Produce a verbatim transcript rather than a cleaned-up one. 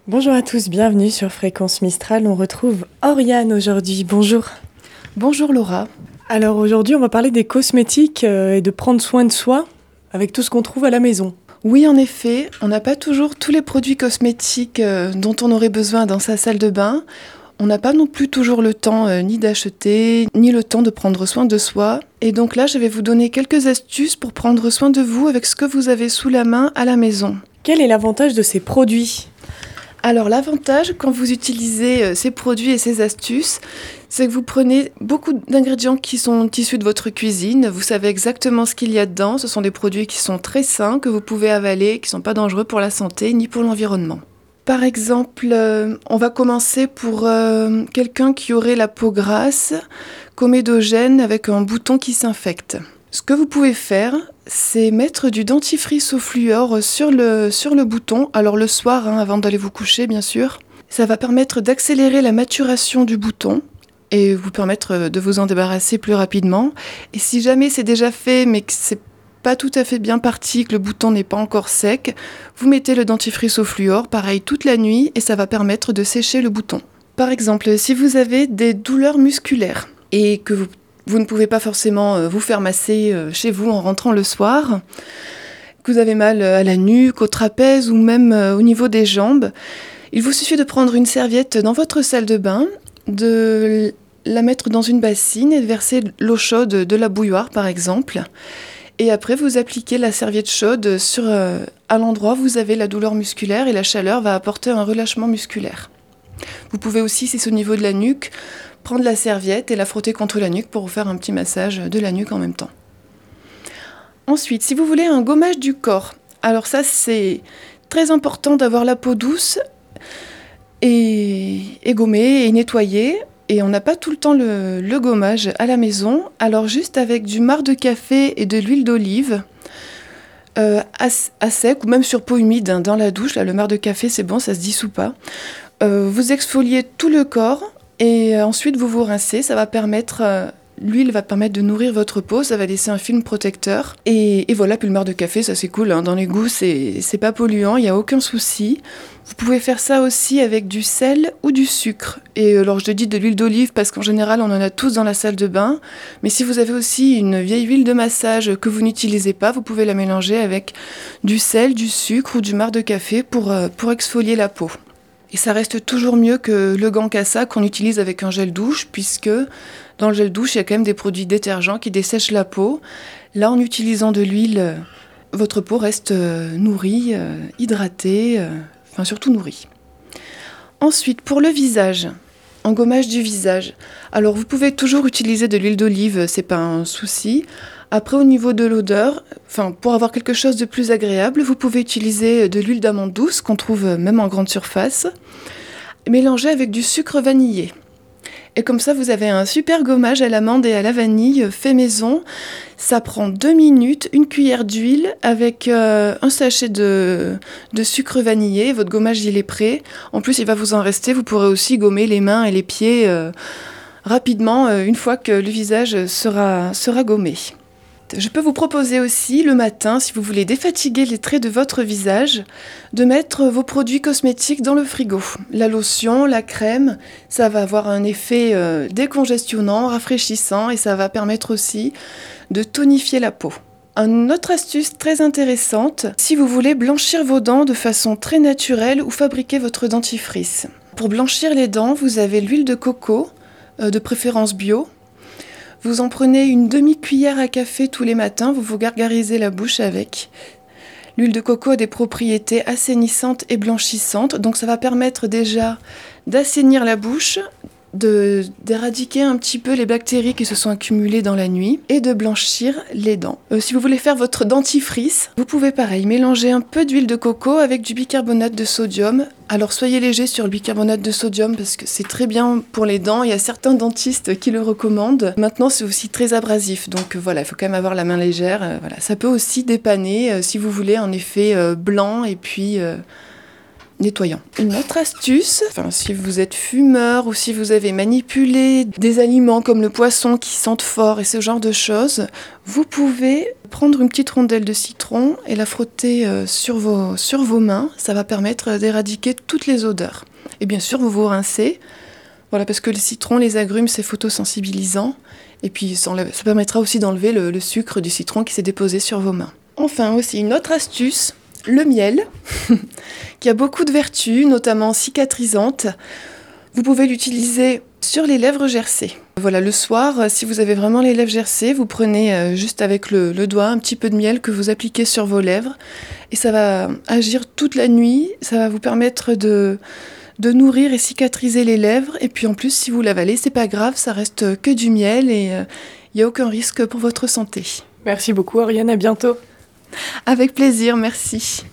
Bonjour à tous, bienvenue sur Fréquence Mistral. On retrouve Oriane aujourd'hui. Bonjour. Bonjour Laura. Alors aujourd'hui, on va parler des cosmétiques euh, et de prendre soin de soi avec tout ce qu'on trouve à la maison. Oui, en effet, on n'a pas toujours tous les produits cosmétiques euh, dont on aurait besoin dans sa salle de bain. On n'a pas non plus toujours le temps euh, ni d'acheter, ni le temps de prendre soin de soi. Et donc là, je vais vous donner quelques astuces pour prendre soin de vous avec ce que vous avez sous la main à la maison. Quel est l'avantage de ces produits ? Alors l'avantage quand vous utilisez euh, ces produits et ces astuces, c'est que vous prenez beaucoup d'ingrédients qui sont issus de votre cuisine. Vous savez exactement ce qu'il y a dedans. Ce sont des produits qui sont très sains, que vous pouvez avaler, qui ne sont pas dangereux pour la santé ni pour l'environnement. Par exemple, euh, on va commencer pour euh, quelqu'un qui aurait la peau grasse, comédogène, avec un bouton qui s'infecte. Ce que vous pouvez faire, c'est mettre du dentifrice au fluor sur le, sur le bouton, alors le soir, hein, avant d'aller vous coucher bien sûr. Ça va permettre d'accélérer la maturation du bouton et vous permettre de vous en débarrasser plus rapidement. Et si jamais c'est déjà fait mais que c'est pas tout à fait bien parti, que le bouton n'est pas encore sec, vous mettez le dentifrice au fluor, pareil toute la nuit, et ça va permettre de sécher le bouton. Par exemple, si vous avez des douleurs musculaires et que vous Vous ne pouvez pas forcément vous faire masser chez vous en rentrant le soir, que vous avez mal à la nuque, au trapèze ou même au niveau des jambes. Il vous suffit de prendre une serviette dans votre salle de bain, de la mettre dans une bassine et de verser l'eau chaude de la bouilloire par exemple. Et après, vous appliquez la serviette chaude sur, euh, à l'endroit où vous avez la douleur musculaire et la chaleur va apporter un relâchement musculaire. Vous pouvez aussi, si c'est au niveau de la nuque, prendre la serviette et la frotter contre la nuque pour vous faire un petit massage de la nuque en même temps. Ensuite, si vous voulez un gommage du corps, alors ça c'est très important d'avoir la peau douce et, et gommée et nettoyée. Et on n'a pas tout le temps le, le gommage à la maison, alors juste avec du marc de café et de l'huile d'olive, euh, à, à sec ou même sur peau humide, hein, dans la douche, là, le marc de café c'est bon, ça se dissout pas. Euh, vous exfoliez tout le corps et euh, ensuite vous vous rincez, ça va permettre, euh, l'huile va permettre de nourrir votre peau, ça va laisser un film protecteur. Et, et voilà, puis le marc de café, ça c'est cool, hein, dans les goûts c'est, c'est pas polluant, il n'y a aucun souci. Vous pouvez faire ça aussi avec du sel ou du sucre. Et alors je te dis de l'huile d'olive parce qu'en général on en a tous dans la salle de bain. Mais si vous avez aussi une vieille huile de massage que vous n'utilisez pas, vous pouvez la mélanger avec du sel, du sucre ou du marc de café pour, euh, pour exfolier la peau. Et ça reste toujours mieux que le gant cassa qu'on utilise avec un gel douche, puisque dans le gel douche, il y a quand même des produits détergents qui dessèchent la peau. Là, en utilisant de l'huile, votre peau reste euh, nourrie, euh, hydratée, euh, enfin surtout nourrie. Ensuite, pour le visage, en gommage du visage. Alors, vous pouvez toujours utiliser de l'huile d'olive, c'est pas un souci. Après, au niveau de l'odeur, enfin, pour avoir quelque chose de plus agréable, vous pouvez utiliser de l'huile d'amande douce, qu'on trouve même en grande surface, mélangée avec du sucre vanillé. Et comme ça, vous avez un super gommage à l'amande et à la vanille fait maison. Ça prend deux minutes, une cuillère d'huile avec euh, un sachet de, de sucre vanillé. Votre gommage, il est prêt. En plus, il va vous en rester. Vous pourrez aussi gommer les mains et les pieds euh, rapidement, euh, une fois que le visage sera, sera gommé. Je peux vous proposer aussi le matin, si vous voulez défatiguer les traits de votre visage, de mettre vos produits cosmétiques dans le frigo. La lotion, la crème, ça va avoir un effet euh, décongestionnant, rafraîchissant et ça va permettre aussi de tonifier la peau. Une autre astuce très intéressante, si vous voulez blanchir vos dents de façon très naturelle ou fabriquer votre dentifrice. Pour blanchir les dents, vous avez l'huile de coco, euh, de préférence bio. Vous en prenez une demi-cuillère à café tous les matins, vous vous gargarisez la bouche avec. L'huile de coco a des propriétés assainissantes et blanchissantes, donc ça va permettre déjà d'assainir la bouche, de, d'éradiquer un petit peu les bactéries qui se sont accumulées dans la nuit et de blanchir les dents. Euh, si vous voulez faire votre dentifrice, vous pouvez pareil mélanger un peu d'huile de coco avec du bicarbonate de sodium. Alors soyez léger sur le bicarbonate de sodium parce que c'est très bien pour les dents, il y a certains dentistes qui le recommandent. Maintenant c'est aussi très abrasif, donc euh, voilà, il faut quand même avoir la main légère. Euh, voilà. Ça peut aussi dépanner euh, si vous voulez un effet euh, blanc et puis... Euh, nettoyant. Une autre astuce, enfin, si vous êtes fumeur ou si vous avez manipulé des aliments comme le poisson qui sentent fort et ce genre de choses, vous pouvez prendre une petite rondelle de citron et la frotter euh, sur, vos, sur vos mains. Ça va permettre d'éradiquer toutes les odeurs. Et bien sûr, vous vous rincez, voilà, parce que le citron, les agrumes, c'est photosensibilisant. Et puis ça, enlève, ça permettra aussi d'enlever le, le sucre du citron qui s'est déposé sur vos mains. Enfin aussi, une autre astuce, le miel, qui a beaucoup de vertus, notamment cicatrisantes. Vous pouvez l'utiliser sur les lèvres gercées. Voilà, le soir, si vous avez vraiment les lèvres gercées, vous prenez euh, juste avec le, le doigt un petit peu de miel que vous appliquez sur vos lèvres. Et ça va agir toute la nuit, ça va vous permettre de... de nourrir et cicatriser les lèvres. Et puis en plus, si vous l'avalez, c'est pas grave, ça reste que du miel et il euh, n'y a aucun risque pour votre santé. Merci beaucoup, Oriane, à bientôt. Avec plaisir, merci.